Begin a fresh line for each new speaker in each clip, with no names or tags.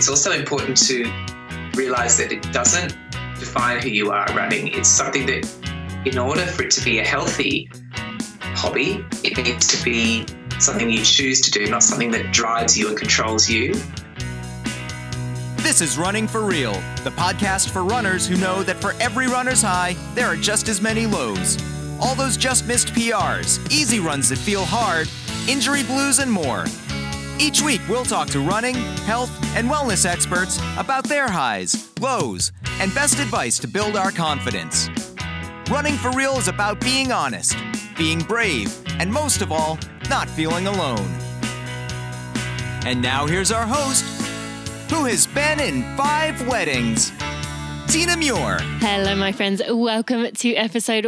it's also important to realize that it doesn't define who you are running. It's something that, in order for it to be a healthy hobby, it needs to be something you choose to do, not something that drives you and controls you.
This is Running for Real, the podcast for runners who know that for every runner's high, there are just as many lows. All those just missed PRs, easy runs that feel hard, injury blues, and more. Each week, we'll talk to running, health, and wellness experts about their highs, lows, and best advice to build our confidence. Running for Real is about being honest, being brave, and most of all, not feeling alone. And now here's our host, who has been in 5 weddings, Tina Muir.
Hello, my friends. Welcome to episode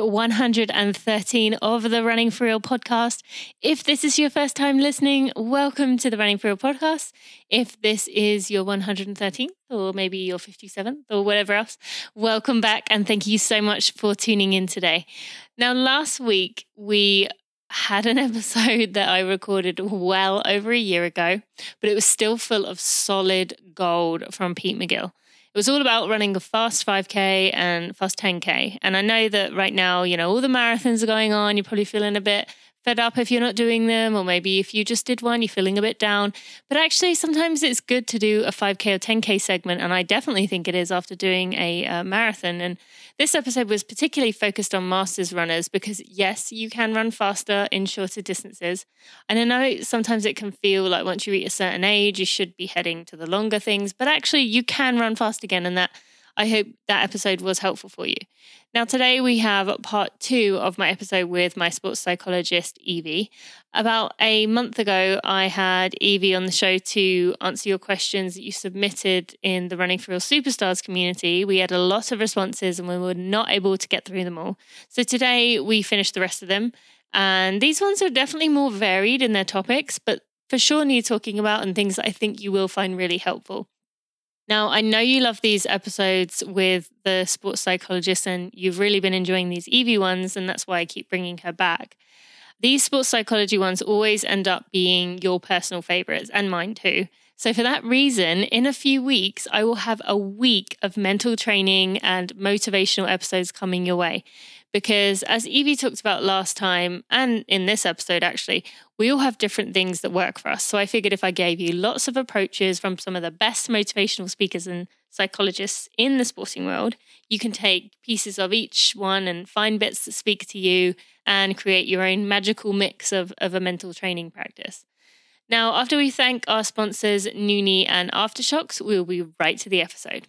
113 of the Running for Real podcast. If this is your first time listening, welcome to the Running for Real podcast. If this is your 113th or maybe your 57th or whatever else, welcome back and thank you so much for tuning in today. Now, last week we had an episode that I recorded well over a year ago, but it was still full of solid gold from Pete McGill. It was all about running a fast 5K and fast 10K. And I know that right now, all the marathons are going on. You're probably feeling a bit fed up if you're not doing them, or maybe if you just did one, you're feeling a bit down. But actually, sometimes it's good to do a 5K or 10K segment. And I definitely think it is after doing a marathon. And this episode was particularly focused on masters runners because, yes, you can run faster in shorter distances. And I know sometimes it can feel like once you reach a certain age, you should be heading to the longer things. But actually, you can run fast again. And I hope that episode was helpful for you. Now, today we have part 2 of my episode with my sports psychologist, Evie. About a month ago, I had Evie on the show to answer your questions that you submitted in the Running for Real Superstars community. We had a lot of responses and we were not able to get through them all. So today we finished the rest of them. And these ones are definitely more varied in their topics, but for sure need talking about and things that I think you will find really helpful. Now, I know you love these episodes with the sports psychologist and you've really been enjoying these Evie ones, and that's why I keep bringing her back. These sports psychology ones always end up being your personal favorites and mine too. So for that reason, in a few weeks, I will have a week of mental training and motivational episodes coming your way. Because as Evie talked about last time, and in this episode actually, we all have different things that work for us. So I figured if I gave you lots of approaches from some of the best motivational speakers and psychologists in the sporting world, you can take pieces of each one and find bits that speak to you and create your own magical mix of a mental training practice. Now, after we thank our sponsors, Noonie and Aftershocks, we'll be right to the episode.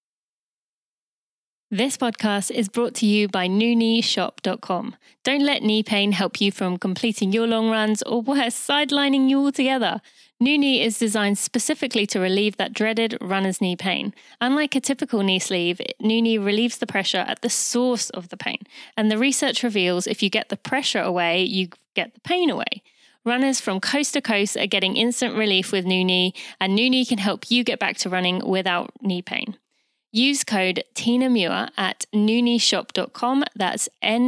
This podcast is brought to you by NoonieShop.com. Don't let knee pain help you from completing your long runs or worse, sidelining you altogether. Noonie is designed specifically to relieve that dreaded runner's knee pain. Unlike a typical knee sleeve, Noonie relieves the pressure at the source of the pain. And the research reveals if you get the pressure away, you get the pain away. Runners from coast to coast are getting instant relief with Noonie, and Noonie can help you get back to running without knee pain. Use code Tina Muir at NoonieShop.com. That's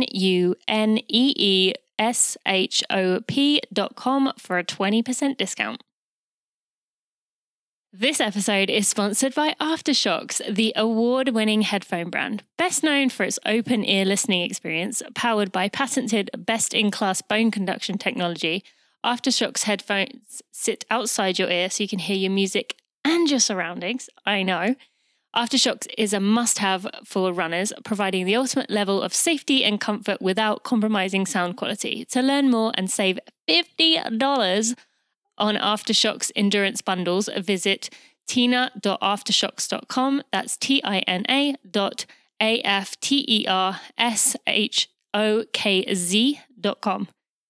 NUNEESHOP.com for a 20% discount. This episode is sponsored by Aftershocks, the award-winning headphone brand, best known for its open-ear listening experience, powered by patented best-in-class bone conduction technology. Aftershocks headphones sit outside your ear so you can hear your music and your surroundings. I know. Aftershocks is a must-have for runners, providing the ultimate level of safety and comfort without compromising sound quality. To learn more and save $50 on Aftershocks endurance bundles, visit tina.aftershocks.com. That's tina.aftershokz.com.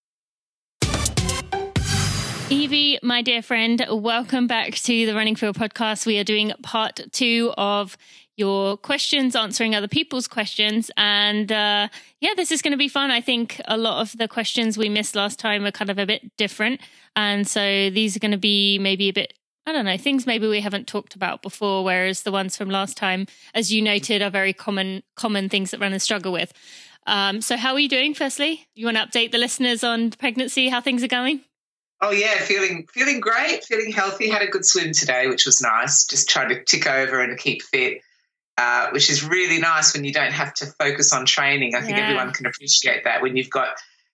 Evie, my dear friend, welcome back to the Running for Real podcast. We are doing part 2 of your questions, answering other people's questions. And this is going to be fun. I think a lot of the questions we missed last time are kind of a bit different. And so these are going to be maybe a bit, things maybe we haven't talked about before, whereas the ones from last time, as you noted, are very common things that runners struggle with. So how are you doing, firstly? You want to update the listeners on pregnancy, how things are going?
Oh yeah, feeling great, feeling healthy. Had a good swim today, which was nice. Just trying to tick over and keep fit, which is really nice when you don't have to focus on training. I think everyone can appreciate that when you've got,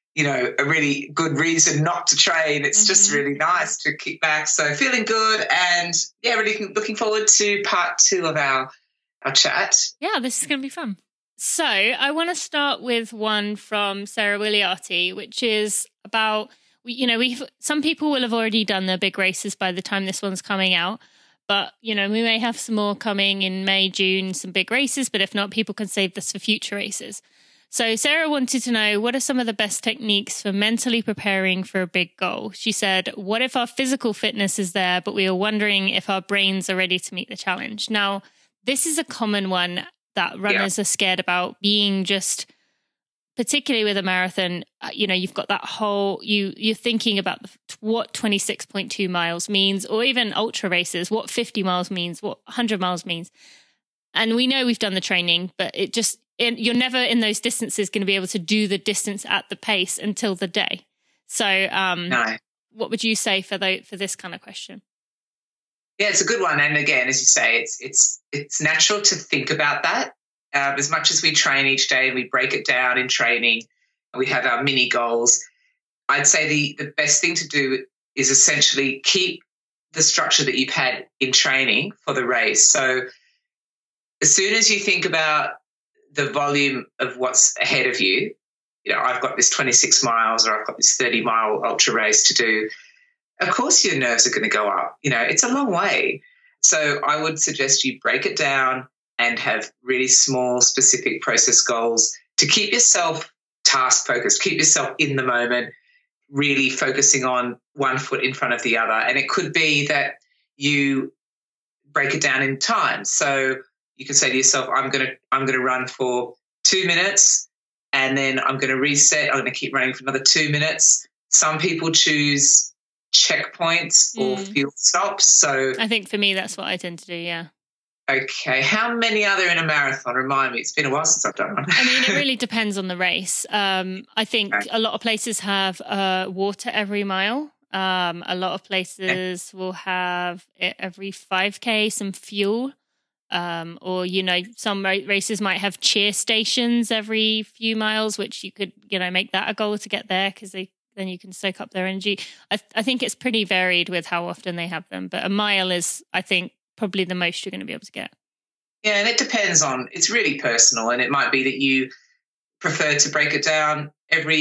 a really good reason not to train. It's just really nice to kick back. So feeling good, and really looking forward to part 2 of our chat.
Yeah, this is going to be fun. So I want to start with one from Sarah Williarty, which is about, some people will have already done their big races by the time this one's coming out. But, we may have some more coming in May, June, some big races. But if not, people can save this for future races. So Sarah wanted to know, what are some of the best techniques for mentally preparing for a big goal? She said, what if our physical fitness is there, but we are wondering if our brains are ready to meet the challenge? Now, this is a common one that runners are scared about, being just, particularly with a marathon, you've got that whole, you're thinking about what 26.2 miles means, or even ultra races, what 50 miles means, what 100 miles means. And we know we've done the training, but you're never in those distances going to be able to do the distance at the pace until the day. So
No.
What would you say for this kind of question?
Yeah, it's a good one. And again, as you say, it's natural to think about that. As much as we train each day and we break it down in training, we have our mini goals. I'd say the best thing to do is essentially keep the structure that you've had in training for the race. So as soon as you think about the volume of what's ahead of you, I've got this 26 miles or I've got this 30-mile ultra race to do, of course your nerves are going to go up. It's a long way. So I would suggest you break it down and have really small, specific process goals to keep yourself task focused, keep yourself in the moment, really focusing on one foot in front of the other. And it could be that you break it down in time. So you can say to yourself, I'm going to run for 2 minutes, and then I'm going to reset. I'm going to keep running for another 2 minutes. Some people choose checkpoints or fuel stops. So
I think for me, that's what I tend to do. Yeah.
Okay. How many are there in a marathon? Remind me. It's been a while since I've done one.
I mean, it really depends on the race. I think a lot of places have water every mile. A lot of places will have it every 5K, some fuel. Or, some races might have cheer stations every few miles, which you could, make that a goal to get there, because then you can soak up their energy. I think it's pretty varied with how often they have them, but a mile is, I think, probably the most you're going to be able to get.
Yeah, and it depends on, it's really personal, and it might be that you prefer to break it down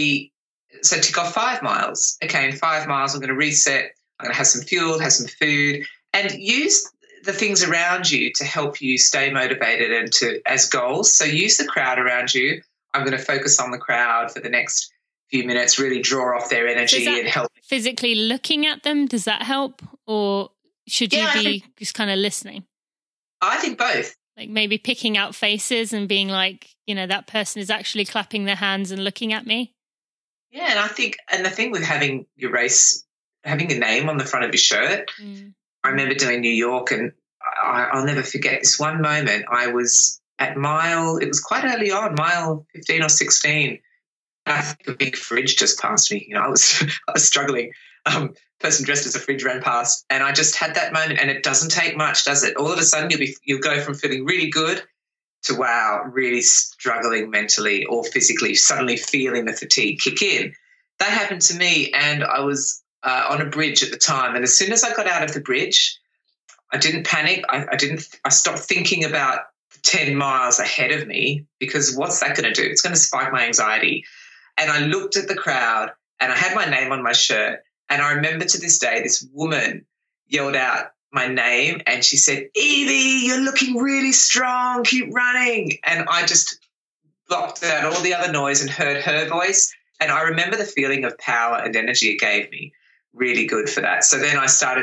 so tick off 5 miles. Okay, in 5 miles, I'm going to reset, I'm going to have some fuel, have some food, and use the things around you to help you stay motivated and as goals. So use the crowd around you. I'm going to focus on the crowd for the next few minutes, really draw off their energy and help.
Physically looking at them, does that help? Or should you be just kind of listening?
I think both.
Like maybe picking out faces and being like, that person is actually clapping their hands and looking at me.
Yeah, and I think, and the thing with having your race, having a name on the front of your shirt, I remember doing New York, and I'll never forget this one moment. I was at it was quite early on, mile 15 or 16. I think a big fridge just passed me. I was struggling. Person dressed as a fridge ran past, and I just had that moment. And it doesn't take much, does it? All of a sudden, you'll go from feeling really good to really struggling mentally or physically. Suddenly feeling the fatigue kick in. That happened to me, and I was on a bridge at the time. And as soon as I got out of the bridge, I didn't panic. I stopped thinking about 10 miles ahead of me, because what's that going to do? It's going to spike my anxiety. And I looked at the crowd, and I had my name on my shirt. And I remember to this day, this woman yelled out my name, and she said, "Evie, you're looking really strong. Keep running." And I just blocked out all the other noise and heard her voice. And I remember the feeling of power and energy it gave me. Really good for that. So then I started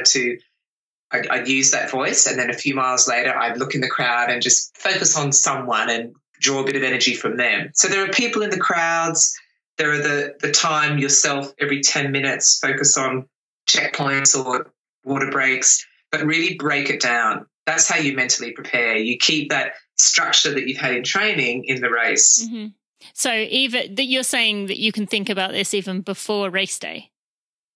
I'd use that voice, and then a few miles later I'd look in the crowd and just focus on someone and draw a bit of energy from them. So there are people in the crowds. There are the time yourself every 10 minutes, focus on checkpoints or water breaks, but really break it down. That's how you mentally prepare. You keep that structure that you've had in training in the race.
Mm-hmm. So even that, you're saying that you can think about this even before race day?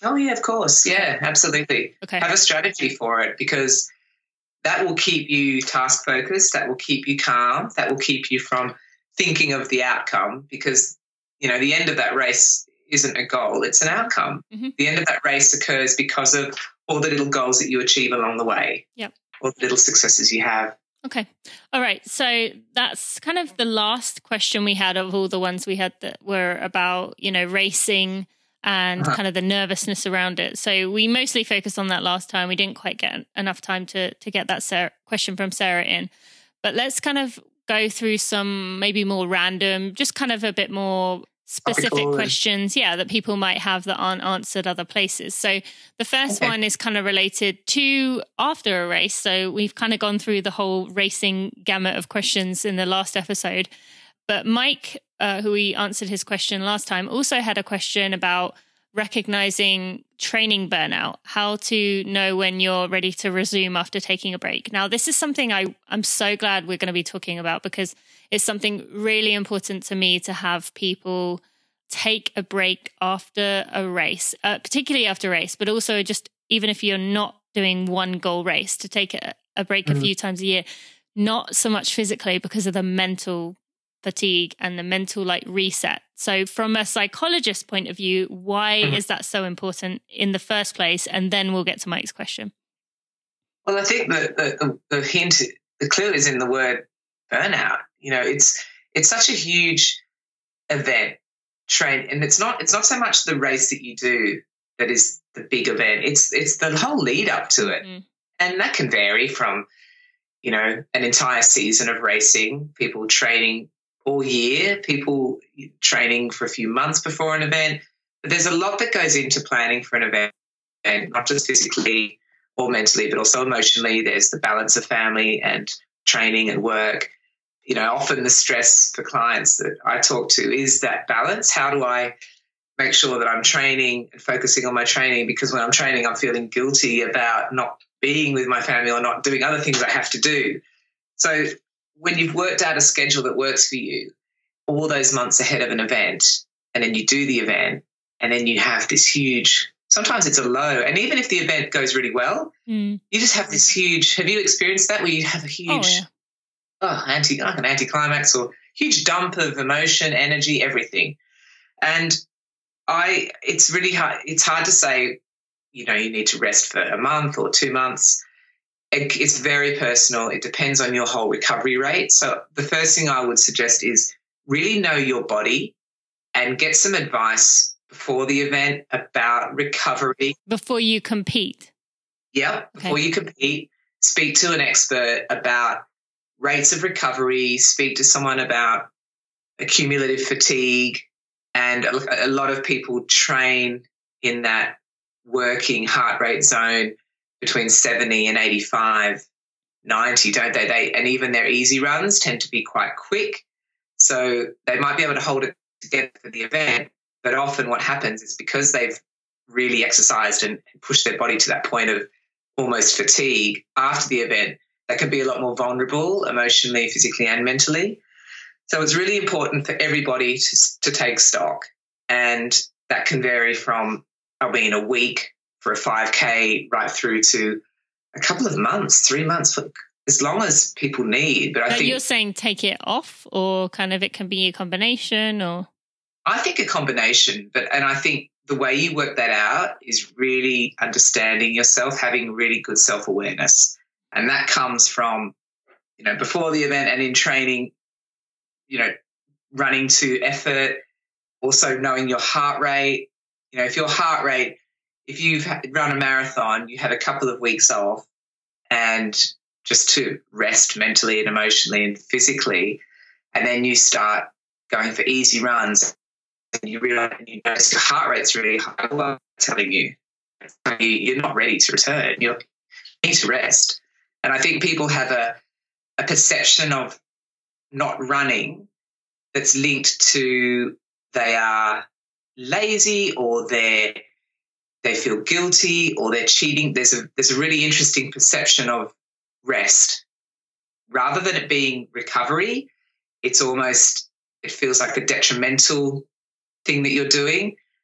Oh, yeah, of course. Yeah, absolutely.
Okay.
Have a strategy for it, because that will keep you task focused. That will keep you calm. That will keep you from thinking of the outcome, because, the end of that race isn't a goal. It's an outcome.
Mm-hmm.
The end of that race occurs because of all the little goals that you achieve along the way.
Yep.
All the little successes you have.
Okay. All right. So that's kind of the last question we had of all the ones we had that were about, racing and kind of the nervousness around it. So we mostly focused on that last time. We didn't quite get enough time to get that question from Sarah in. But let's kind of go through some maybe more random, just kind of a bit more specific questions, that people might have that aren't answered other places. So the first one is kind of related to after a race. So we've kind of gone through the whole racing gamut of questions in the last episode. But Mike, who we answered his question last time, also had a question about recognizing training burnout, how to know when you're ready to resume after taking a break. Now, this is something I'm so glad we're going to be talking about, because it's something really important to me to have people take a break after a race, particularly after a race, but also just even if you're not doing one goal race, to take a break a few times a year, not so much physically because of the mental fatigue and the mental reset. So from a psychologist point of view, why is that so important in the first place? And then we'll get to Mike's question.
Well, I think the hint, the clue is in the word burnout. It's such a huge event, and it's not so much the race that you do that is the big event. It's the whole lead up to it. And that can vary from, an entire season of racing, people training all year, people training for a few months before an event. But there's a lot that goes into planning for an event, and not just physically or mentally, but also emotionally. There's the balance of family and training and work. Often the stress for clients that I talk to is that balance. How do I make sure that I'm training and focusing on my training? Because when I'm training, I'm feeling guilty about not being with my family or not doing other things I have to do. So when you've worked out a schedule that works for you all those months ahead of an event, and then you do the event, and then you have this huge, sometimes it's a low, and even if the event goes really well, you just have this huge, have you experienced that, where you have a huge, like an anticlimax or huge dump of emotion, energy, everything. And it's really hard. It's hard to say, you need to rest for a month or 2 months. It's very personal. It depends on your whole recovery rate. So the first thing I would suggest is really know your body and get some advice before the event about recovery.
Before you compete?
Yeah, before you compete. Speak to an expert about rates of recovery. Speak to someone about accumulative fatigue. And a lot of people train in that working heart rate zone between 70 and 85, 90, don't they? And even their easy runs tend to be quite quick. So they might be able to hold it together for the event. But often what happens is because they've really exercised and pushed their body to that point of almost fatigue after the event, they can be a lot more vulnerable emotionally, physically, and mentally. So it's really important for everybody to take stock. And that can vary from being a week for a 5K right through to a couple of months, 3 months, for as long as people need. But I think
you're saying take it off, or kind of it can be a combination, or?
I think a combination, and I think the way you work that out is really understanding yourself, having really good self-awareness. And that comes from, before the event and in training, running to effort, also knowing your heart rate. If your heart rate, if you've run a marathon, you have a couple of weeks off and just to rest mentally and emotionally and physically, and then you start going for easy runs and you realize and you notice your heart rate's really high. Well, I'm telling you, you're not ready to return. You need to rest. And I think people have a perception of not running that's linked to they are lazy or they feel guilty or they're cheating. There's a really interesting perception of rest. Rather than it being recovery, it feels like the detrimental thing that you're doing.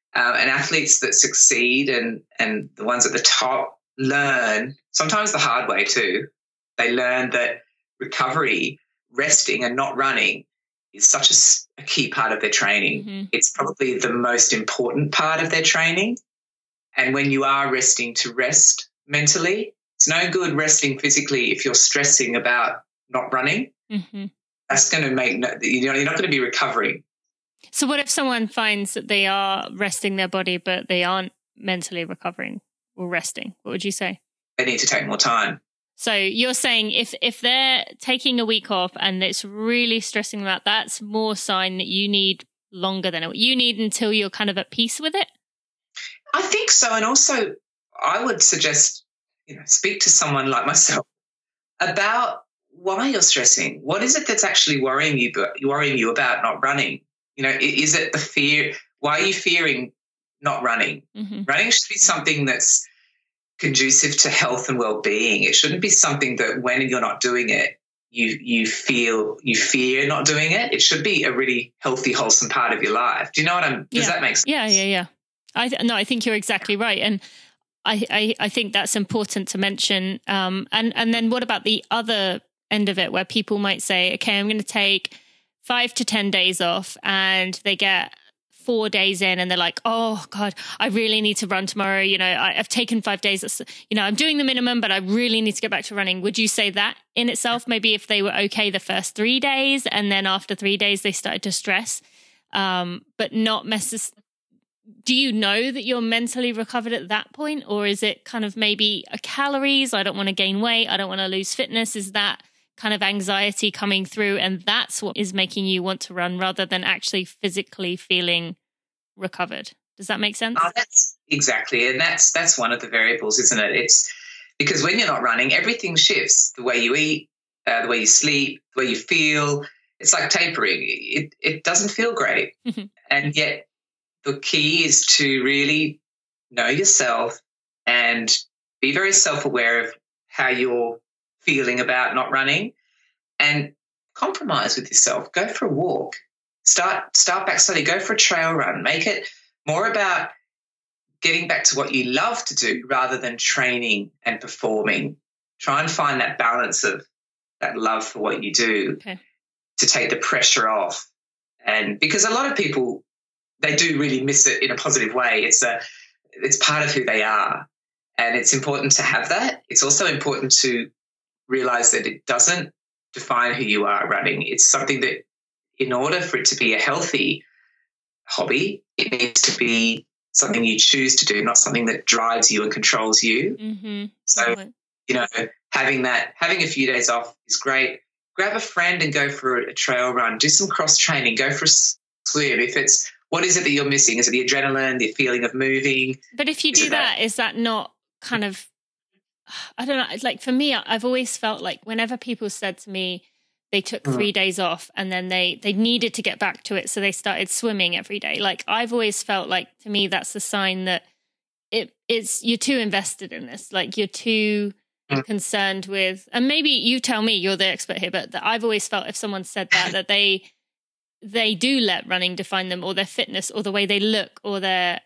And athletes that succeed and the ones at the top learn, sometimes the hard way too, they learn that recovery, resting and not running is such a key part of their training.
Mm-hmm.
It's probably the most important part of their training. And when you are resting, to rest mentally, it's no good resting physically if you're stressing about not running.
Mm-hmm.
That's going to make, you're not going to be recovering.
So what if someone finds that they are resting their body, but they aren't mentally recovering or resting? What would you say?
They need to take more time.
So you're saying if they're taking a week off and it's really stressing them out, that's more sign that you need longer than you need until you're kind of at peace with it?
I think so. And also I would suggest, speak to someone like myself about why you're stressing. What is it that's actually worrying you about not running? Is it the fear? Why are you fearing not running?
Mm-hmm.
Running should be something that's conducive to health and well-being. It shouldn't be something that when you're not doing it, you fear not doing it. It should be a really healthy, wholesome part of your life. Do you know what does that make sense?
Yeah. I think you're exactly right. And I think that's important to mention. And then what about the other end of it where people might say, okay, I'm going to take 5 to 10 days off, and they get 4 days in and they're like, oh God, I really need to run tomorrow. I've taken 5 days. I'm doing the minimum, but I really need to get back to running. Would you say that in itself, maybe if they were okay the first 3 days and then after 3 days they started to stress, but not do you know that you're mentally recovered at that point? Or is it kind of maybe calories? I don't want to gain weight. I don't want to lose fitness. Is that kind of anxiety coming through, and that's what is making you want to run rather than actually physically feeling recovered? Does that make sense?
That's exactly. And that's one of the variables, isn't it? It's because when you're not running, everything shifts. The way you eat, the way you sleep, the way you feel. It's like tapering. It doesn't feel great. And yet the key is to really know yourself and be very self-aware of how you're feeling about not running, and compromise with yourself. Go for a walk. Start back slowly. Go for a trail run. Make it more about getting back to what you love to do rather than training and performing. Try and find that balance of that love for what you do to take the pressure off. And because a lot of people, they do really miss it in a positive way. It's part of who they are, and it's important to have that. It's also important to realize that it doesn't define who you are running. It's something that, in order for it to be a healthy hobby, it needs to be something you choose to do, not something that drives you and controls you.
Mm-hmm.
So, having a few days off is great. Grab a friend and go for a trail run. Do some cross training. Go for a swim. What is it that you're missing? Is it the adrenaline, the feeling of moving?
But if you do that, is that not kind of, I don't know, like for me, I've always felt like whenever people said to me they took 3 days off and then they needed to get back to it, so they started swimming every day. Like I've always felt like, to me, that's a sign that you're too invested in this. Like you're too concerned with, and maybe you tell me, you're the expert here, but I've always felt if someone said that they do let running define them, or their fitness, or the way they look, or their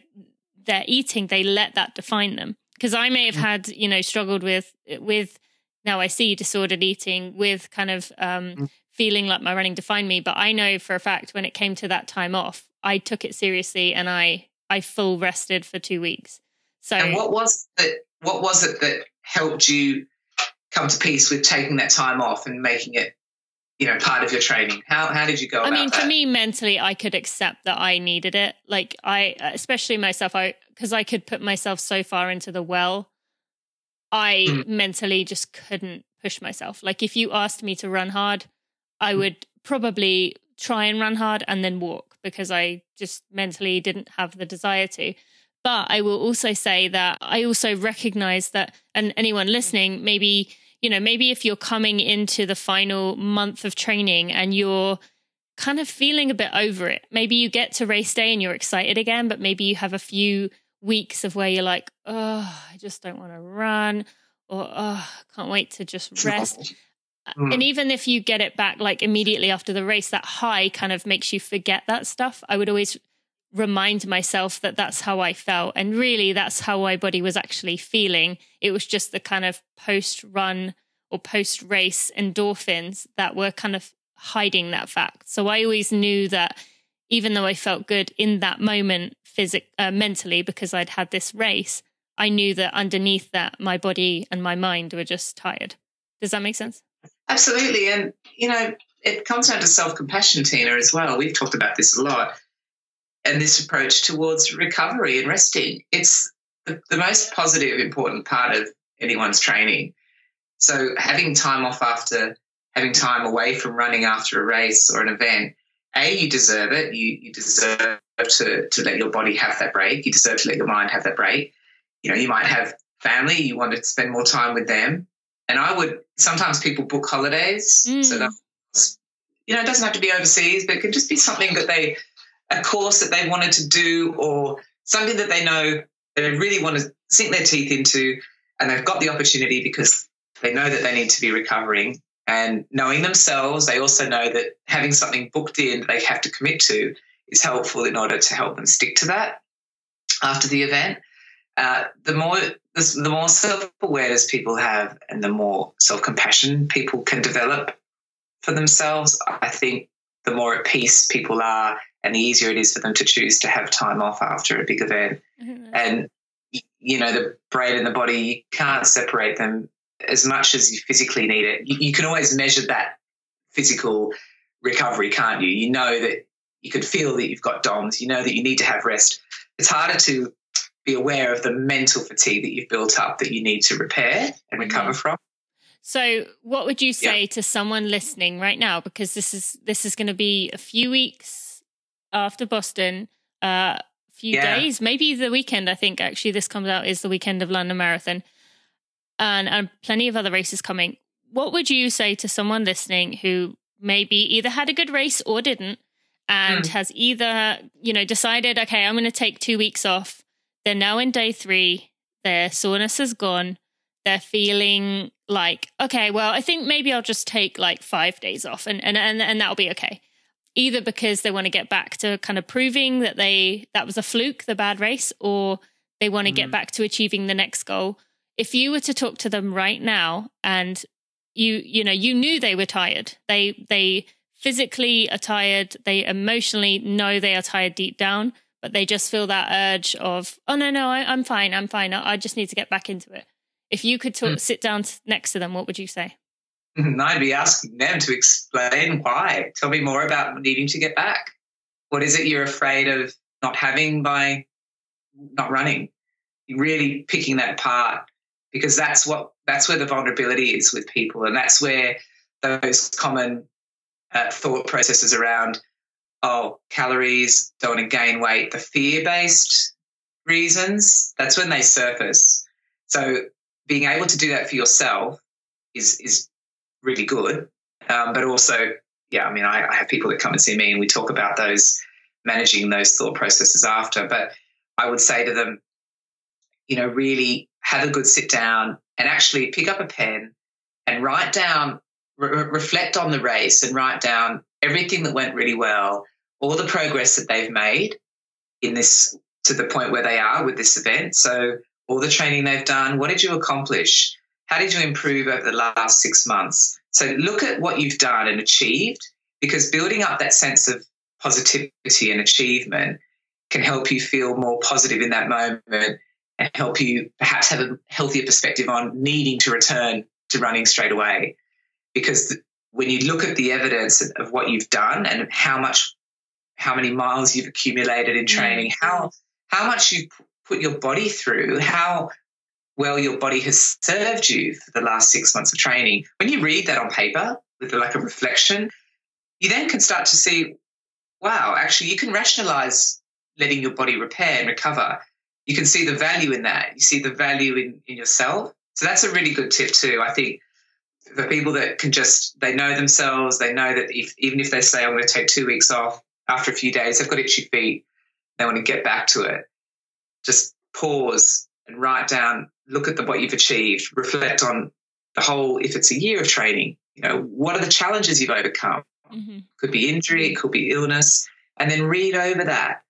eating, they let that define them. Because I may have had, struggled with now I see disordered eating, with kind of feeling like my running defined me. But I know for a fact when it came to that time off, I took it seriously and I full rested for 2 weeks. So,
and what was it that helped you come to peace with taking that time off and making it, part of your training? How did you go about that?
For me, mentally, I could accept that I needed it. Like especially myself, because I could put myself so far into the well, I mentally just couldn't push myself. Like if you asked me to run hard, I would probably try and run hard and then walk, because I just mentally didn't have the desire to. But I will also say that I also recognize that, and anyone listening, maybe if you're coming into the final month of training and you're kind of feeling a bit over it, maybe you get to race day and you're excited again, but maybe you have a few weeks of where you're like, oh, I just don't want to run, or oh, I can't wait to just rest. And even if you get it back like immediately after the race, that high kind of makes you forget that stuff. I would always remind myself that that's how I felt. And really, that's how my body was actually feeling. It was just the kind of post-run or post-race endorphins that were kind of hiding that fact. So I always knew that even though I felt good in that moment mentally because I'd had this race, I knew that underneath that, my body and my mind were just tired. Does that make sense?
Absolutely. And, it comes down to self-compassion, Tina, as well. We've talked about this a lot. And this approach towards recovery and resting. It's the most positive, important part of anyone's training. So having time off having time away from running after a race or an event, you deserve it. You deserve to let your body have that break. You deserve to let your mind have that break. You might have family. You want to spend more time with them. And sometimes people book holidays. So that, it doesn't have to be overseas, but it can just be something that a course that they wanted to do or something that they know they really want to sink their teeth into, and they've got the opportunity because they know that they need to be recovering. And knowing themselves, they also know that having something booked in that they have to commit to is helpful in order to help them stick to that after the event. The more self-awareness people have and the more self-compassion people can develop for themselves, I think the more at peace people are and the easier it is for them to choose to have time off after a big event. Mm-hmm. And, the brain and the body, you can't separate them as much as you physically need it. You can always measure that physical recovery, can't you? You know that you could feel that you've got DOMS. You know that you need to have rest. It's harder to be aware of the mental fatigue that you've built up that you need to repair and recover from.
So what would you say to someone listening right now? Because this is going to be a few weeks after Boston, a few days, maybe the weekend. I think actually this comes out is the weekend of London Marathon, and plenty of other races coming. What would you say to someone listening who maybe either had a good race or didn't, and has either, decided, okay, I'm going to take 2 weeks off. They're now in day 3. Their soreness is gone. They're feeling like, okay, well, I think maybe I'll just take like 5 days off and that'll be okay. Either because they want to get back to kind of proving that that was a fluke, the bad race, or they want to get back to achieving the next goal. If you were to talk to them right now and you knew they were tired, they physically are tired, they emotionally know they are tired deep down, but they just feel that urge of, oh, no, I'm fine. I just need to get back into it. If you could sit down next to them, what would you say?
I'd be asking them to explain why. Tell me more about needing to get back. What is it you're afraid of not having by not running? You're really picking that apart, because that's where the vulnerability is with people, and that's where those common thought processes around, calories, don't want to gain weight, the fear-based reasons, that's when they surface. So being able to do that for yourself is really good. But also, I have people that come and see me and we talk about managing those thought processes after. But I would say to them, really have a good sit down and actually pick up a pen and write down, reflect on the race and write down everything that went really well, all the progress that they've made in this to the point where they are with this event. So all the training they've done, what did you accomplish? How did you improve over the last 6 months? So look at what you've done and achieved, because building up that sense of positivity and achievement can help you feel more positive in that moment and help you perhaps have a healthier perspective on needing to return to running straight away. Because when you look at the evidence of what you've done and how many miles you've accumulated in training, how much you've put your body through, how well your body has served you for the last 6 months of training. When you read that on paper with like a reflection, you then can start to see, wow, actually you can rationalize letting your body repair and recover. You can see the value in that. You see the value in yourself. So that's a really good tip too. I think the people that they know themselves, they know that even if they say, I'm going to take 2 weeks off, after a few days, they've got itchy feet, they want to get back to it. Just pause and write down, look at what you've achieved, reflect on the whole, if it's a year of training, what are the challenges you've overcome? Mm-hmm. Could be injury, it could be illness, and then read over that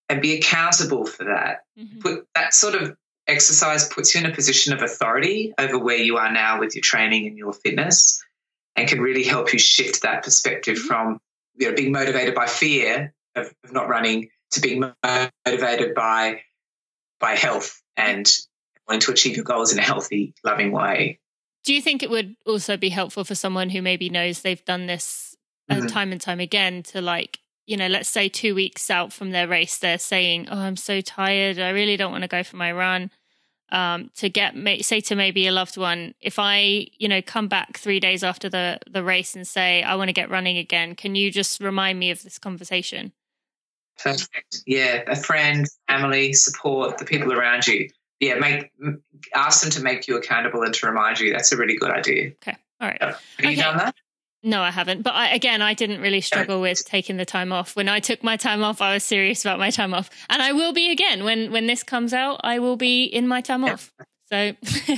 and be accountable for that. Put that sort of exercise puts you in a position of authority over where you are now with your training and your fitness, and can really help you shift that perspective from being motivated by fear of not running to being motivated by health and wanting to achieve your goals in a healthy, loving way.
Do you think it would also be helpful for someone who maybe knows they've done this time and time again to, like, let's say 2 weeks out from their race, they're saying, oh, I'm so tired, I really don't want to go for my run. To say to maybe a loved one, if I, come back 3 days after the race and say, I want to get running again, can you just remind me of this conversation?
Perfect. Yeah. A friend, family, support, the people around you. Yeah. Ask them to make you accountable and to remind you. That's a really good idea.
Okay. All right.
Have you done that?
No, I haven't. But I didn't really struggle with taking the time off. When I took my time off, I was serious about my time off. And I will be again. When this comes out, I will be in my time off. So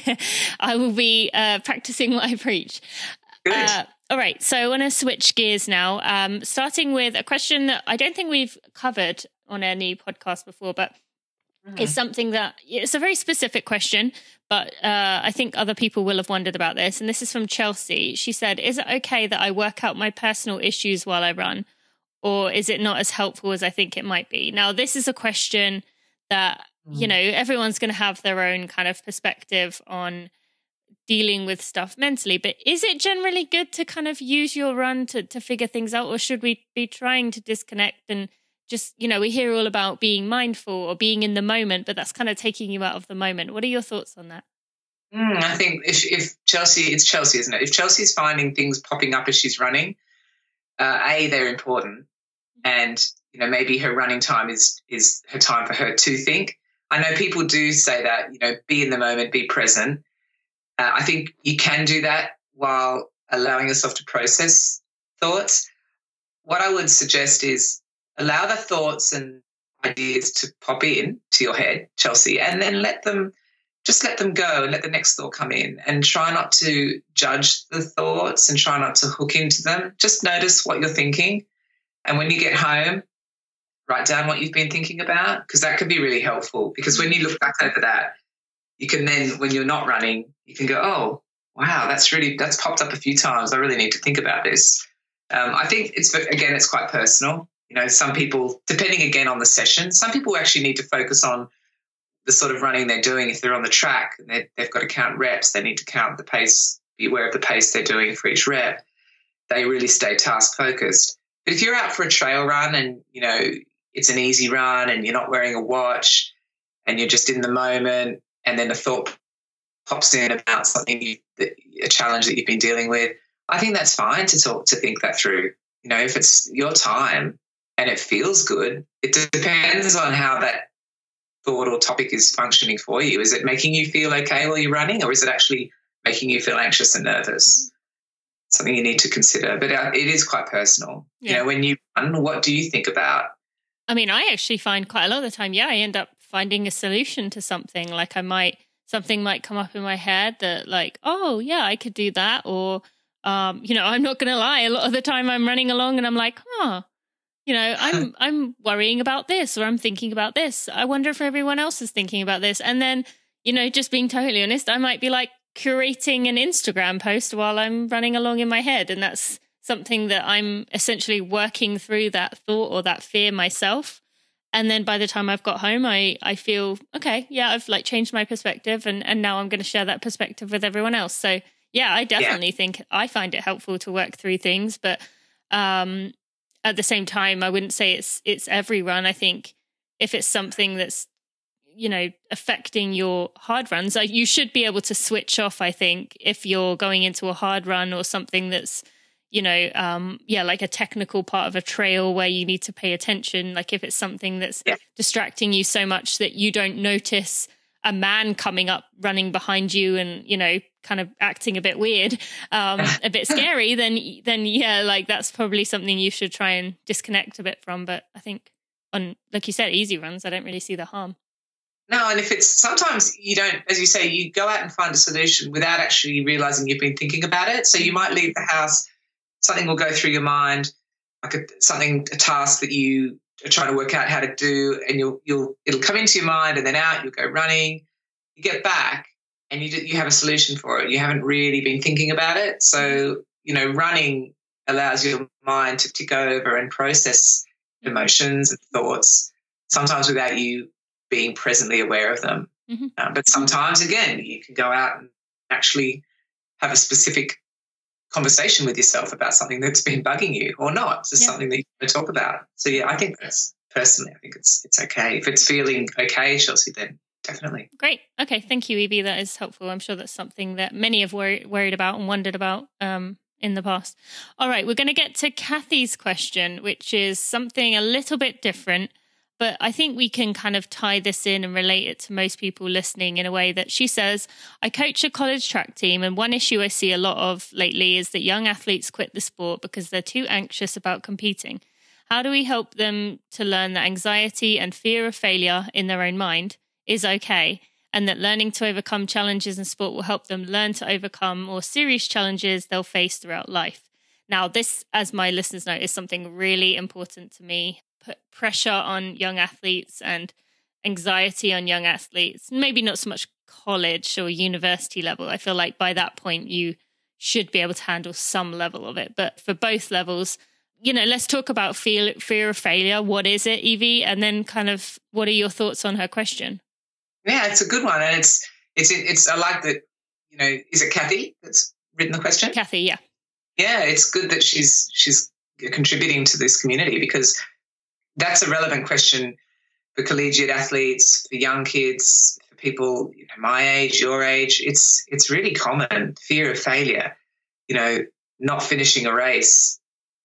I will be practicing what I preach. All right. So I want to switch gears now, starting with a question that I don't think we've covered on any podcast before, but it's something that it's a very specific question, but I think other people will have wondered about this. And this is from Chelsea. She said, is it okay that I work out my personal issues while I run, or is it not as helpful as I think it might be? Now, this is a question that, everyone's going to have their own kind of perspective on dealing with stuff mentally, but is it generally good to kind of use your run to figure things out, or should we be trying to disconnect and just, we hear all about being mindful or being in the moment, but that's kind of taking you out of the moment. What are your thoughts on that?
I think if Chelsea, it's Chelsea, isn't it? If Chelsea's finding things popping up as she's running, they're important. And, maybe her running time is her time for her to think. I know people do say that, be in the moment, be present. I think you can do that while allowing yourself to process thoughts. What I would suggest is allow the thoughts and ideas to pop in to your head, Chelsea, and then let them go and let the next thought come in, and try not to judge the thoughts and try not to hook into them. Just notice what you're thinking. And when you get home, write down what you've been thinking about, because that can be really helpful. Because when you look back over that, you can then, when you're not running, you can go, oh, wow, that's popped up a few times. I really need to think about this. I think it's quite personal. Some people, depending again on the session, some people actually need to focus on the sort of running they're doing. If they're on the track and they've got to count reps, they need to count the pace, be aware of the pace they're doing for each rep. They really stay task focused. But if you're out for a trail run and, it's an easy run and you're not wearing a watch and you're just in the moment, and then a thought pops in about something, a challenge that you've been dealing with, I think that's fine to think that through. If it's your time and it feels good, it depends on how that thought or topic is functioning for you. Is it making you feel okay while you're running, or is it actually making you feel anxious and nervous? Something you need to consider. But it is quite personal.
Yeah.
When you run, what do you think about?
I mean, I actually find quite a lot of the time, I end up finding a solution to something. Like something might come up in my head that, like, oh yeah, I could do that. Or, I'm not going to lie. A lot of the time I'm running along and I'm like, I'm worrying about this, or I'm thinking about this. I wonder if everyone else is thinking about this. And then, just being totally honest, I might be like curating an Instagram post while I'm running along in my head. And that's something that I'm essentially working through that thought or that fear myself. And then by the time I've got home, I feel, okay, yeah, I've like changed my perspective and now I'm going to share that perspective with everyone else. So yeah, I definitely think I find it helpful to work through things, but at the same time, I wouldn't say it's every run. I think if it's something that's, affecting your hard runs, you should be able to switch off, I think, if you're going into a hard run or something that's, like a technical part of a trail where you need to pay attention. Like if it's something that's distracting you so much that you don't notice a man coming up running behind you and, kind of acting a bit weird, a bit scary, then yeah, like that's probably something you should try and disconnect a bit from. But I think on, like you said, easy runs, I don't really see the harm.
No, and if it's sometimes you don't, as you say, you go out and find a solution without actually realizing you've been thinking about it. So you might leave the house, something will go through your mind, like a task that you are trying to work out how to do, and it'll come into your mind and then out, you'll go running, you get back and you have a solution for it. You haven't really been thinking about it. So, running allows your mind to tick over and process emotions and thoughts, sometimes without you being presently aware of them.
Mm-hmm.
But sometimes, again, you can go out and actually have a specific conversation with yourself about something that's been bugging you or not, just something that you want to talk about. So, I think it's okay. If it's feeling okay, Chelsea, then definitely.
Great. Okay. Thank you, Evie. That is helpful. I'm sure that's something that many have worried about and wondered about in the past. All right. We're going to get to Kathy's question, which is something a little bit different, but I think we can kind of tie this in and relate it to most people listening in a way that she says, I coach a college track team, and one issue I see a lot of lately is that young athletes quit the sport because they're too anxious about competing. How do we help them to learn that anxiety and fear of failure in their own mind is okay, and that learning to overcome challenges in sport will help them learn to overcome more serious challenges they'll face throughout life? Now, this, as my listeners know, is something really important to me. Put pressure on young athletes and anxiety on young athletes, maybe not so much college or university level. I feel like by that point you should be able to handle some level of it. But for both levels, let's talk about fear of failure. What is it, Evie? And then kind of what are your thoughts on her question?
Yeah, it's a good one. And it's I like that, is it Kathy that's written the question?
Kathy, yeah.
Yeah, it's good that she's contributing to this community, because that's a relevant question for collegiate athletes, for young kids, for people my age, your age. It's really common, fear of failure, not finishing a race,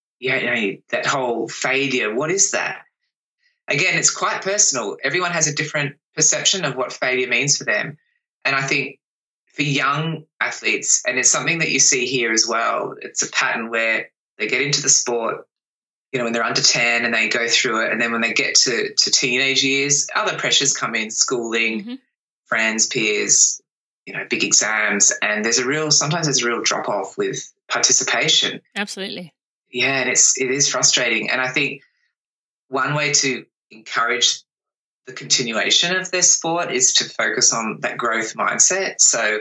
that whole failure. What is that? Again, it's quite personal. Everyone has a different perception of what failure means for them. And I think for young athletes, and it's something that you see here as well, it's a pattern where they get into the sport, when they're under 10 and they go through it. And then when they get to teenage years, other pressures come in, schooling, friends, peers, big exams. And sometimes there's a real drop off with participation.
Absolutely.
Yeah. And it is frustrating. And I think one way to encourage the continuation of their sport is to focus on that growth mindset. So,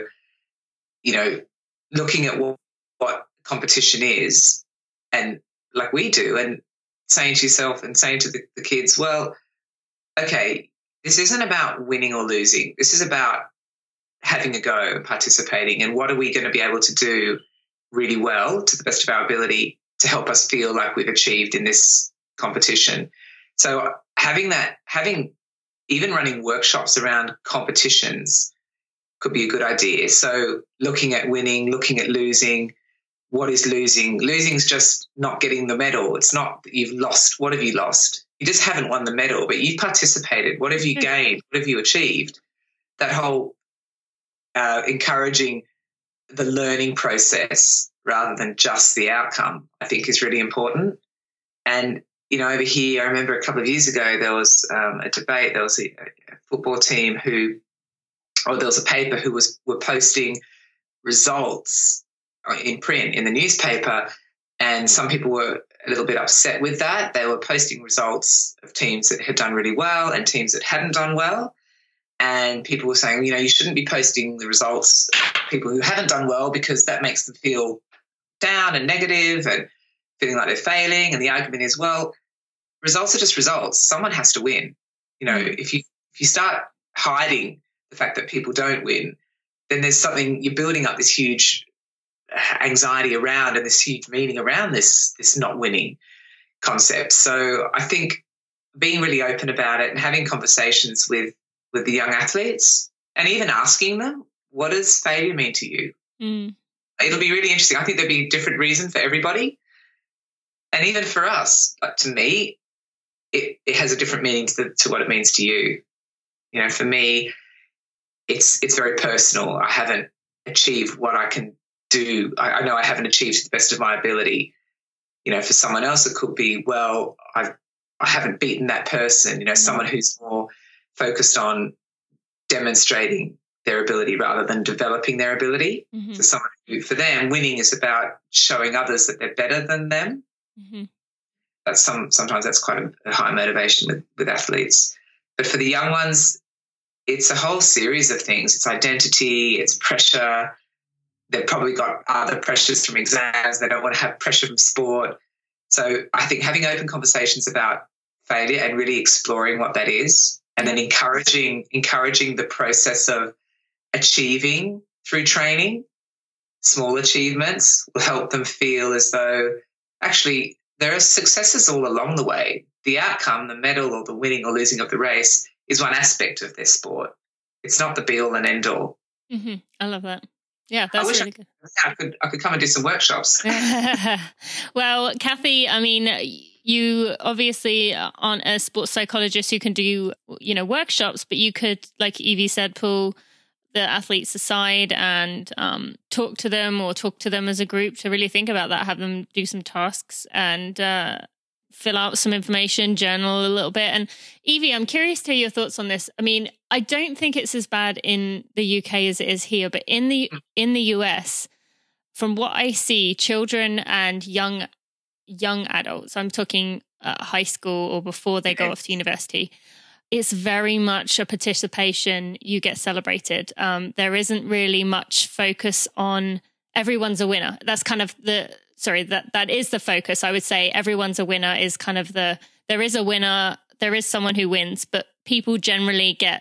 looking at what competition is, and like we do, and saying to yourself and saying to the kids, well, okay, this isn't about winning or losing. This is about having a go and participating. And what are we going to be able to do really well to the best of our ability to help us feel like we've achieved in this competition? So even running workshops around competitions could be a good idea. So looking at winning, looking at losing. What is losing? Losing is just not getting the medal. It's not that you've lost. What have you lost? You just haven't won the medal, but you've participated. What have you gained? What have you achieved? That whole encouraging the learning process rather than just the outcome, I think, is really important. And, over here, I remember a couple of years ago, there was a debate. There was a football team there was a paper who were posting results in print in the newspaper, and some people were a little bit upset with that. They were posting results of teams that had done really well and teams that hadn't done well, and people were saying, you shouldn't be posting the results of people who haven't done well, because that makes them feel down and negative and feeling like they're failing. And the argument is, well, results are just results. Someone has to win. If you start hiding the fact that people don't win, then there's something, you're building up this huge anxiety around and this huge meaning around this not winning concept. So I think being really open about it and having conversations with the young athletes, and even asking them, what does failure mean to you? It'll be really interesting. I think there'll be a different reason for everybody. And even for us, like, to me, it has a different meaning to what it means to you. For me, it's very personal. I haven't achieved what I can do. I know I haven't achieved to the best of my ability. For someone else, it could be, well, I haven't beaten that person. Someone who's more focused on demonstrating their ability rather than developing their ability. So someone who, for them, winning is about showing others that they're better than them. sometimes that's quite a high motivation with athletes. But for the young ones, it's a whole series of things. It's identity, it's pressure. They've probably got other pressures from exams. They don't want to have pressure from sport. So I think having open conversations about failure and really exploring what that is, and then encouraging the process of achieving through training, small achievements will help them feel as though actually there are successes all along the way. The outcome, the medal or the winning or losing of the race is one aspect of their sport. It's not the be-all and end-all.
Mm-hmm. I love that. Yeah, that's really good.
I could come and do some workshops.
Well, Kathy, I mean, you obviously aren't a sports psychologist who can do, workshops, but you could, like Evie said, pull the athletes aside and talk to them as a group to really think about that, have them do some tasks and fill out some information, journal a little bit. And Evie, I'm curious to hear your thoughts on this. I mean, I don't think it's as bad in the UK as it is here, but in the US, from what I see, children and young adults, I'm talking high school or before they go off to university, it's very much a participation. You get celebrated. There isn't really much focus on everyone's a winner. That's kind of that is the focus. I would say everyone's a winner is kind of there is a winner, there is someone who wins, but people generally get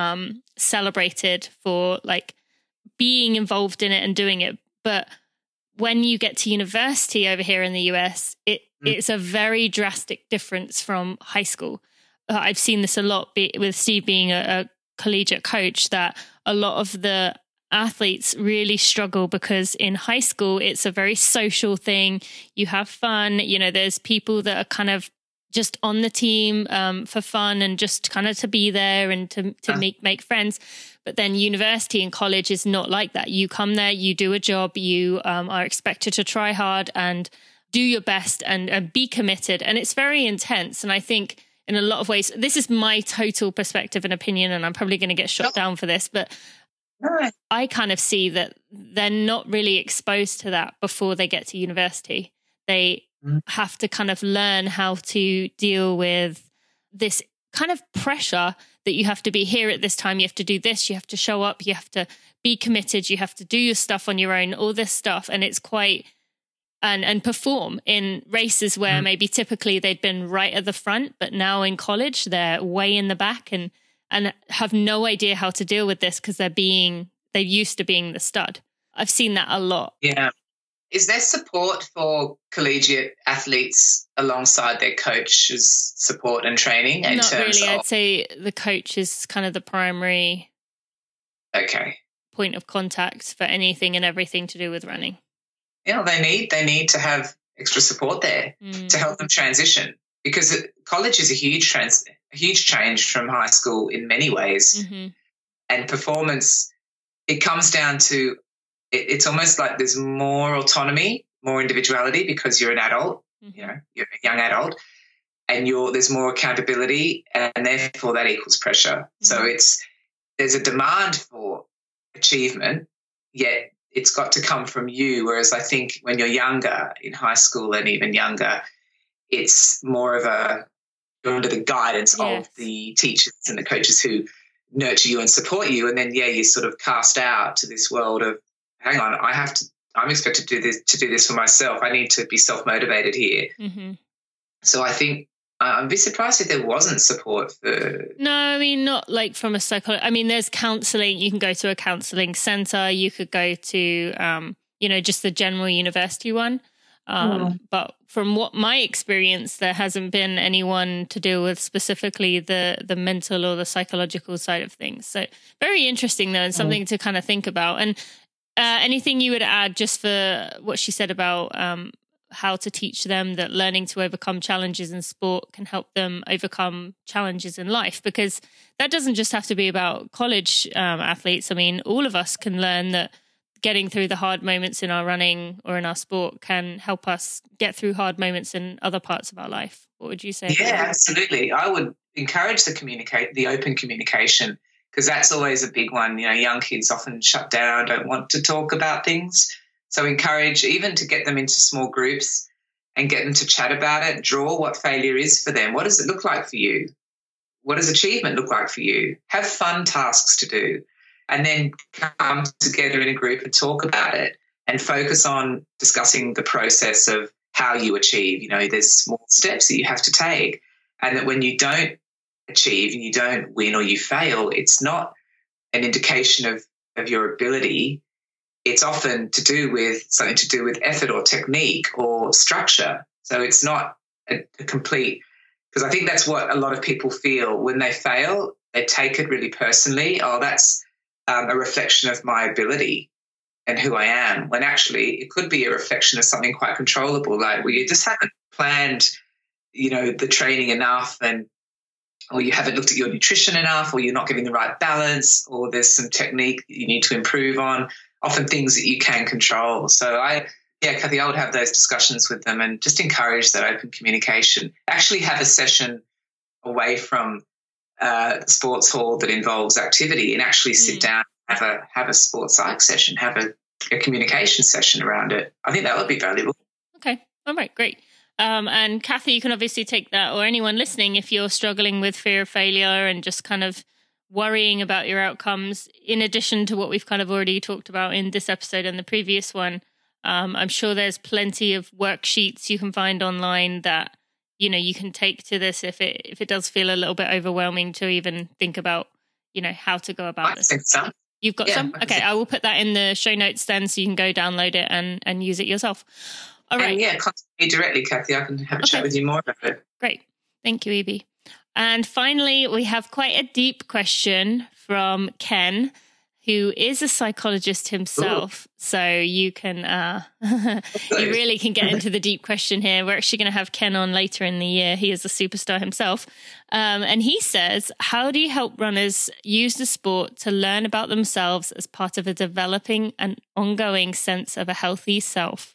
celebrated for like being involved in it and doing it. But when you get to university over here in the US, it's a very drastic difference from high school. I've seen this a lot with Steve being a collegiate coach, that a lot of the athletes really struggle because in high school, it's a very social thing. You have fun. There's people that are kind of just on the team for fun and just kind of to be there and to make friends. But then university and college is not like that. You come there, you do a job, you are expected to try hard and do your best and be committed. And it's very intense. And I think in a lot of ways, this is my total perspective and opinion, and I'm probably going to get shot down for this, but I kind of see that they're not really exposed to that before they get to university. They have to kind of learn how to deal with this kind of pressure that you have to be here at this time. You have to do this. You have to show up. You have to be committed. You have to do your stuff on your own, all this stuff. And it's quite, and perform in races where maybe typically they'd been right at the front, but now in college, they're way in the back and have no idea how to deal with this because they're used to being the stud. I've seen that a lot.
Yeah. Is there support for collegiate athletes alongside their coach's support and training?
Not really. I'd say the coach is kind of the primary point of contact for anything and everything to do with running.
They need to have extra support there to help them transition, because college is a huge change from high school in many ways. Mm-hmm. And performance, it comes down to, it's almost like there's more autonomy, more individuality because you're an adult, you're a young adult, and there's more accountability, and therefore that equals pressure. Mm-hmm. So there's a demand for achievement, yet it's got to come from you. Whereas I think when you're younger, in high school and even younger, it's more of you're under the guidance of the teachers and the coaches who nurture you and support you. And then, you're sort of cast out to this world of, hang on, I'm expected to do this for myself. I need to be self-motivated here. Mm-hmm. So I think I'd be surprised if there wasn't support for...
No, I mean, not like from a psychologist. I mean, there's counselling. You can go to a counselling centre. You could go to, just the general university one. But from what my experience, there hasn't been anyone to deal with specifically the mental or the psychological side of things. So very interesting, though, and something to kind of think about. And anything you would add just for what she said about how to teach them that learning to overcome challenges in sport can help them overcome challenges in life? Because that doesn't just have to be about college athletes. I mean, all of us can learn that getting through the hard moments in our running or in our sport can help us get through hard moments in other parts of our life. What would you say?
Yeah, absolutely. I would encourage the open communication, because that's always a big one. Young kids often shut down, don't want to talk about things. So encourage even to get them into small groups and get them to chat about it, draw what failure is for them. What does it look like for you? What does achievement look like for you? Have fun tasks to do, and then come together in a group and talk about it and focus on discussing the process of how you achieve. You know, there's small steps that you have to take, and that when you don't achieve and you don't win or you fail, it's not an indication of your ability. It's often something to do with effort or technique or structure. So it's not a complete, because I think that's what a lot of people feel when they fail. They take it really personally. Oh, that's a reflection of my ability and who I am, when actually it could be a reflection of something quite controllable, like, well, you just haven't planned, you know, the training enough, or you haven't looked at your nutrition enough, or you're not getting the right balance, or there's some technique that you need to improve on, often things that you can control. So Kathy, I would have those discussions with them and just encourage that open communication. Actually have a session away from the sports hall that involves activity, and actually sit down, have a sports psych session, have a communication session around it. I think that would be valuable.
Okay. All right, great. And Kathy, you can obviously take that, or anyone listening, if you're struggling with fear of failure and just kind of worrying about your outcomes, in addition to what we've kind of already talked about in this episode and the previous one. I'm sure there's plenty of worksheets you can find online that, you know, you can take to this if it does feel a little bit overwhelming to even think about, you know, how to go about this.
I think so.
You've got some? Okay, I will put that in the show notes then, so you can go download it and use it yourself. All right.
And contact me directly, Kathy. I can have a chat with you more about it.
Great. Thank you, Evie. And finally, we have quite a deep question from Ken, who is a psychologist himself. Ooh. So you can, you really can get into the deep question here. We're actually going to have Ken on later in the year. He is a superstar himself. And he says, how do you help runners use the sport to learn about themselves as part of a developing and ongoing sense of a healthy self?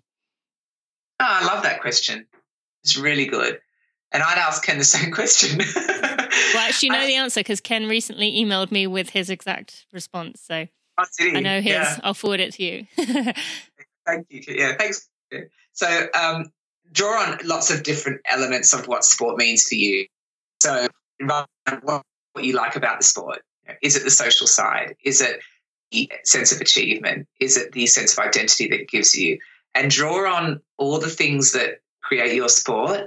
Oh, I love that question. It's really good. And I'd ask Ken the same question.
Well, actually, you know the answer, because Ken recently emailed me with his exact response. So I know his. Yeah. I'll forward it to you.
Thank you. Yeah, thanks. So draw on lots of different elements of what sport means for you. So what you like about the sport. Is it the social side? Is it the sense of achievement? Is it the sense of identity that it gives you? And draw on all the things that create your sport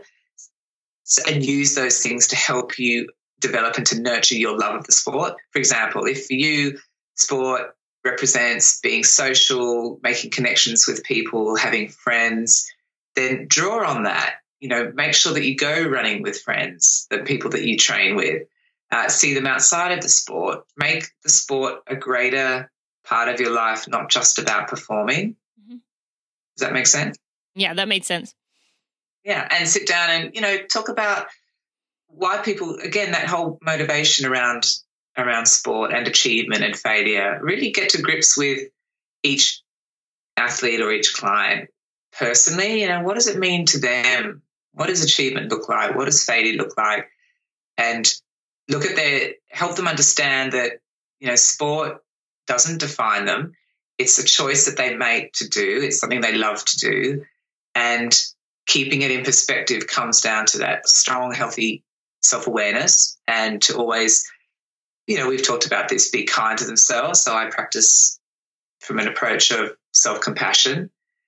and use those things to help you develop and to nurture your love of the sport. For example, if for you sport represents being social, making connections with people, having friends, then draw on that. You know, make sure that you go running with friends, the people that you train with, see them outside of the sport, make the sport a greater part of your life, not just about performing. Mm-hmm. Does that make sense?
Yeah, that made sense.
Yeah, and sit down and, you know, talk about why people, again, that whole motivation around sport and achievement and failure, really get to grips with each athlete or each client personally. You know, what does it mean to them? What does achievement look like? What does failure look like? And look at help them understand that, you know, sport doesn't define them. It's a choice that they make to do. It's something they love to do. And keeping it in perspective comes down to that strong, healthy self-awareness, and to always, you know, we've talked about this, be kind to themselves. So I practice from an approach of self-compassion.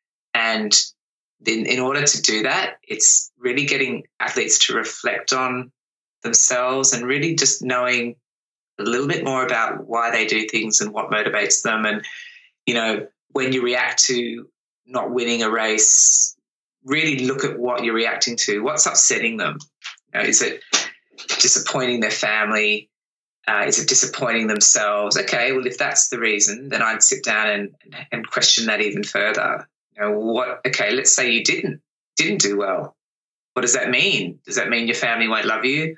And then in order to do that, it's really getting athletes to reflect on themselves and really just knowing a little bit more about why they do things and what motivates them. And, you know, when you react to not winning a race, really look at what you're reacting to. What's upsetting them? You know, is it disappointing their family? Is it disappointing themselves? Okay, well, if that's the reason, then I'd sit down and question that even further. You know, okay, let's say you didn't do well. What does that mean? Does that mean your family won't love you?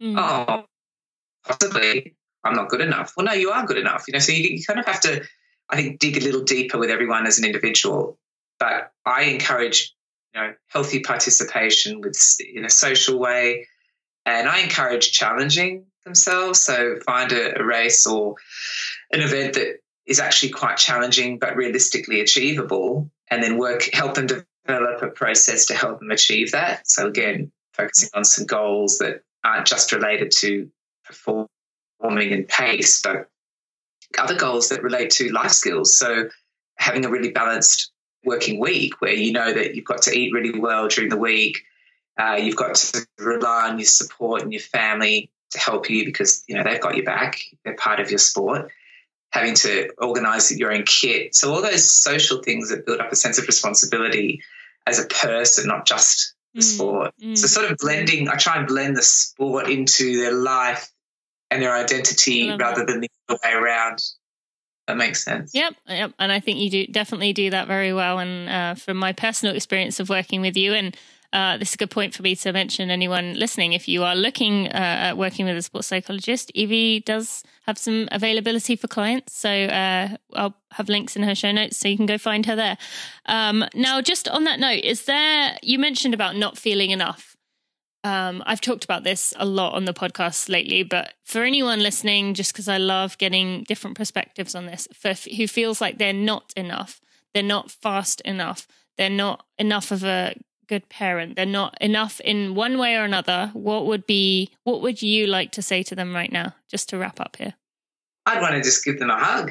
Oh, possibly. I'm not good enough. Well, no, you are good enough. You know, so you kind of have to, I think, dig a little deeper with everyone as an individual. But I encourage, you know, healthy participation in a social way, and I encourage challenging themselves. So find a race or an event that is actually quite challenging but realistically achievable, and then help them develop a process to help them achieve that. So again, focusing on some goals that aren't just related to performing and pace, but other goals that relate to life skills. So having a really balanced working week where you know that you've got to eat really well during the week, you've got to rely on your support and your family to help you because, you know, they've got your back. They're part of your sport. Having to organise your own kit. So all those social things that build up a sense of responsibility as a person, not just the sport. So sort of blending, I try and blend the sport into their life and their identity rather than the other way around. That makes sense.
Yep. And I think you definitely do that very well. And from my personal experience of working with you, and this is a good point for me to mention anyone listening. If you are looking at working with a sports psychologist, Evie does have some availability for clients. So I'll have links in her show notes so you can go find her there. Now, just on that note, you mentioned about not feeling enough. I've talked about this a lot on the podcast lately, but for anyone listening, just because I love getting different perspectives on this, who feels like they're not enough, they're not fast enough, they're not enough of a good parent, they're not enough in one way or another, what would you like to say to them right now, just to wrap up here?
I'd want to just give them a hug.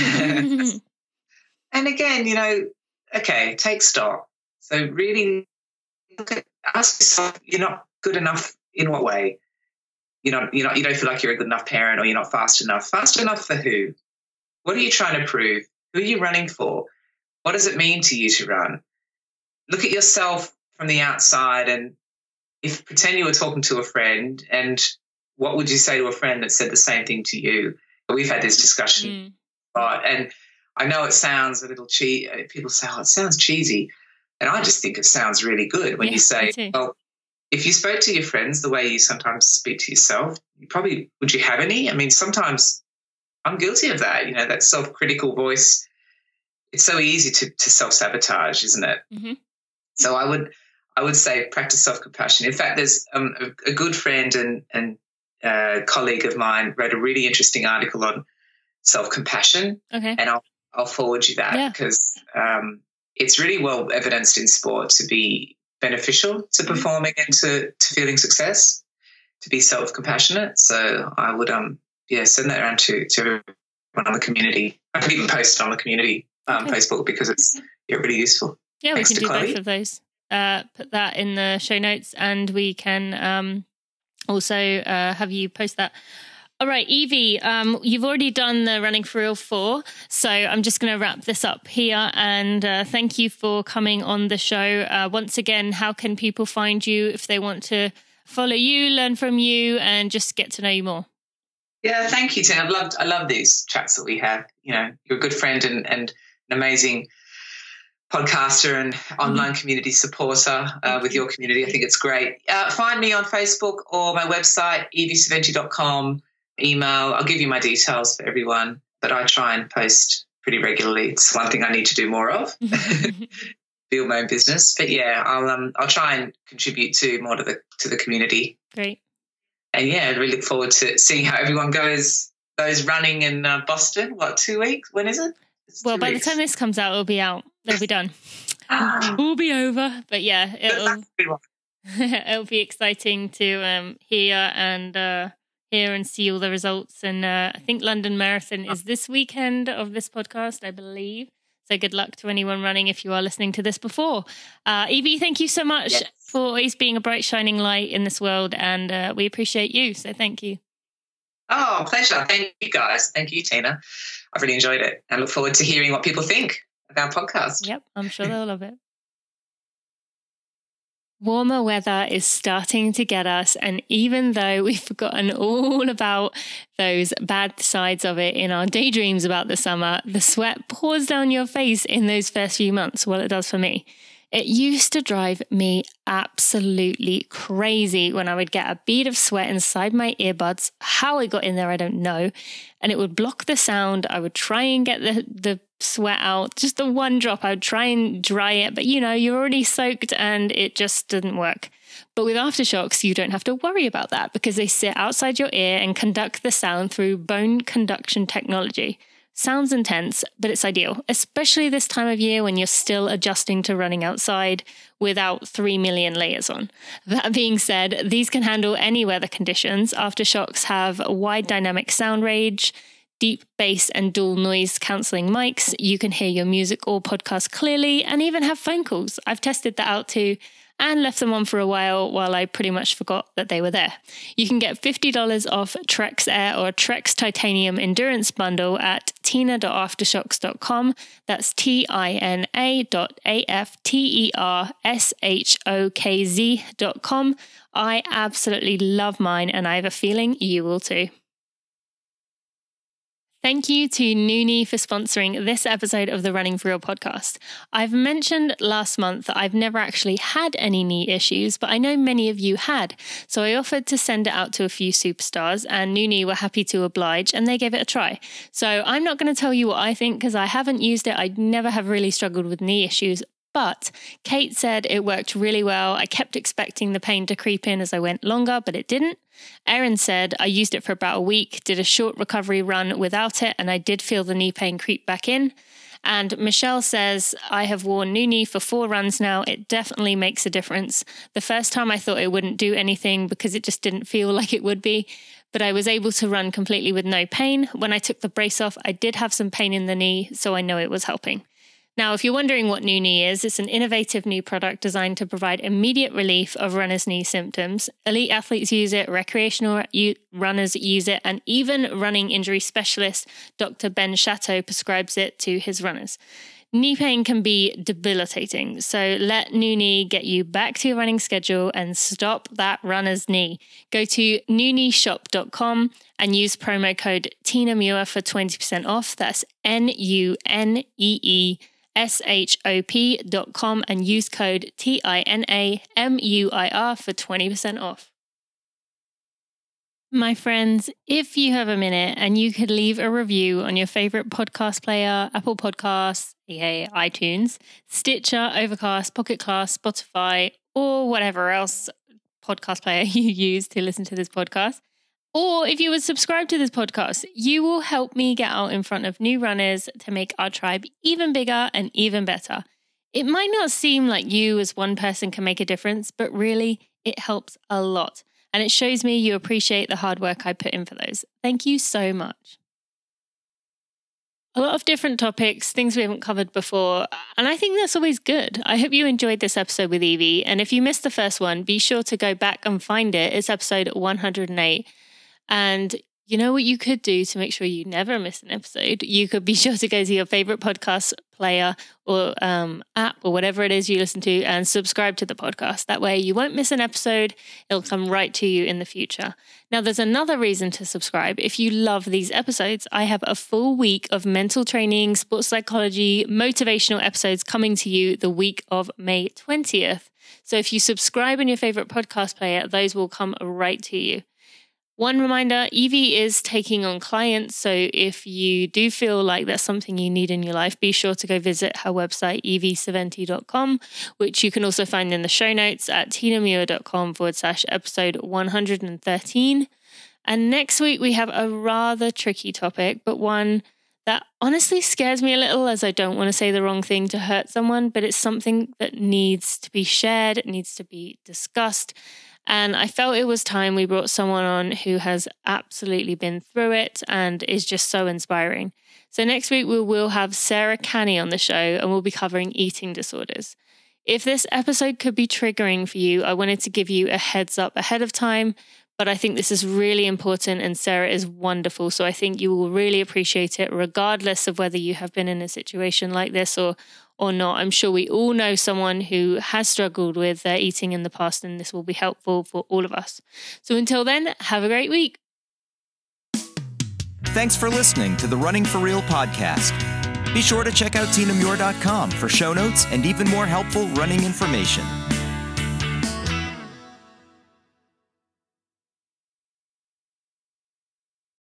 And again, you know, okay, take stock. So really ask yourself, you're not good enough in what way? You don't feel like you're a good enough parent, or you're not fast enough. Fast enough for who? What are you trying to prove? Who are you running for? What does it mean to you to run? Look at yourself from the outside, and pretend you were talking to a friend, and what would you say to a friend that said the same thing to you? We've had this discussion, right? And I know it sounds a little cheesy. People say, "Oh, it sounds cheesy," and I just think it sounds really good when you say, "Well, if you spoke to your friends the way you sometimes speak to yourself, would you have any?" I mean, sometimes I'm guilty of that. You know, that self-critical voice. It's so easy to self-sabotage, isn't it? Mm-hmm. So I would say practice self-compassion. In fact, there's a good friend and colleague of mine wrote a really interesting article on self-compassion, and I'll forward you that because it's really well evidenced in sport to be beneficial to performing and to feeling success, to be self-compassionate. So I would send that around to everyone in the community. I could even post it on the community Facebook because it's really useful.
Yeah,
Thanks
we can do
Chloe.
both of those. Put that in the show notes, and we can also have you post that. All right, Evie, you've already done the Running for Real 4, so I'm just going to wrap this up here. And thank you for coming on the show. Once again, how can people find you if they want to follow you, learn from you, and just get to know you more?
Yeah, thank you, Tim. I love these chats that we have. You know, you're a good friend and an amazing podcaster and online community supporter with your community. I think it's great. Find me on Facebook or my website, eviesaventi.com. Email. I'll give you my details for everyone, but I try and post pretty regularly. It's one thing I need to do more of. Build my own business. But yeah, I'll try and contribute more to the community.
Great.
And yeah, I really look forward to seeing how everyone goes running in Boston. What, 2 weeks? When is it?
Well, by the time this comes out, it'll be out. They'll be done. We'll be over. But yeah, it'll be exciting to hear and see all the results. And I think London Marathon is this weekend of this podcast, I believe. So good luck to anyone running if you are listening to this before. Evie, thank you so much for always being a bright, shining light in this world. And we appreciate you. So thank you.
Oh, pleasure. Thank you, guys. Thank you, Tina. I've really enjoyed it. I look forward to hearing what people think of our podcast.
Yep, I'm sure they'll love it. Warmer weather is starting to get us, and even though we've forgotten all about those bad sides of it in our daydreams about the summer, the sweat pours down your face in those first few months. Well, it does for me. It used to drive me absolutely crazy when I would get a bead of sweat inside my earbuds. How it got in there, I don't know. And it would block the sound. I would try and get the sweat out, just the one drop. I would try and dry it, but you're already soaked and it just didn't work. But with Aftershocks, you don't have to worry about that because they sit outside your ear and conduct the sound through bone conduction technology. Sounds intense, but it's ideal, especially this time of year when you're still adjusting to running outside without 3 million layers on. That being said, these can handle any weather conditions. Aftershocks have wide dynamic sound range, deep bass and dual noise cancelling mics. You can hear your music or podcast clearly and even have phone calls. I've tested that out too and left them on for a while I pretty much forgot that they were there. You can get $50 off Trex Air or Trex Titanium Endurance Bundle at tina.aftershokz.com. That's tina.aftershokz.com. I absolutely love mine and I have a feeling you will too. Thank you to Noonie for sponsoring this episode of the Running for Real podcast. I've mentioned last month that I've never actually had any knee issues, but I know many of you had. So I offered to send it out to a few superstars and Noonie were happy to oblige and they gave it a try. So I'm not going to tell you what I think because I haven't used it. I never have really struggled with knee issues. But Kate said it worked really well. I kept expecting the pain to creep in as I went longer, but it didn't. Erin said I used it for about a week, did a short recovery run without it, and I did feel the knee pain creep back in. And Michelle says, I have worn Noonie for 4 runs now. It definitely makes a difference. The first time I thought it wouldn't do anything because it just didn't feel like it would be. But I was able to run completely with no pain. When I took the brace off, I did have some pain in the knee, so I know it was helping. Now, if you're wondering what Noonie is, it's an innovative new product designed to provide immediate relief of runner's knee symptoms. Elite athletes use it, recreational runners use it, and even running injury specialist Dr. Ben Chateau prescribes it to his runners. Knee pain can be debilitating, so let Noonie get you back to your running schedule and stop that runner's knee. Go to noonieshop.com and use promo code TinaMuir for 20% off. That's NUNEESHOP.com and use code TINAMUIR for 20% off. My friends, if you have a minute and you could leave a review on your favorite podcast player, Apple Podcasts, iTunes, Stitcher, Overcast, Pocket Cast, Spotify, or whatever else podcast player you use to listen to this podcast, or if you would subscribe to this podcast, you will help me get out in front of new runners to make our tribe even bigger and even better. It might not seem like you as one person can make a difference, but really it helps a lot. And it shows me you appreciate the hard work I put in for those. Thank you so much. A lot of different topics, things we haven't covered before, and I think that's always good. I hope you enjoyed this episode with Evie, and if you missed the first one, be sure to go back and find it. It's episode 108. And you know what you could do to make sure you never miss an episode? You could be sure to go to your favorite podcast player or app or whatever it is you listen to and subscribe to the podcast. That way you won't miss an episode. It'll come right to you in the future. Now, there's another reason to subscribe. If you love these episodes, I have a full week of mental training, sports psychology, motivational episodes coming to you the week of May 20th. So if you subscribe in your favorite podcast player, those will come right to you. One reminder, Evie is taking on clients, so if you do feel like that's something you need in your life, be sure to go visit her website, eviesaventi.com, which you can also find in the show notes at tinamuir.com/episode 113. And next week we have a rather tricky topic, but one that honestly scares me a little, as I don't want to say the wrong thing to hurt someone, but it's something that needs to be shared, it needs to be discussed. And I felt it was time we brought someone on who has absolutely been through it and is just so inspiring. So next week we will have Sarah Canny on the show and we'll be covering eating disorders. If this episode could be triggering for you, I wanted to give you a heads up ahead of time, but I think this is really important and Sarah is wonderful. So I think you will really appreciate it regardless of whether you have been in a situation like this or not. I'm sure we all know someone who has struggled with their eating in the past, and this will be helpful for all of us. So until then, have a great week.
Thanks for listening to the Running for Real podcast. Be sure to check out tinamuir.com for show notes and even more helpful running information.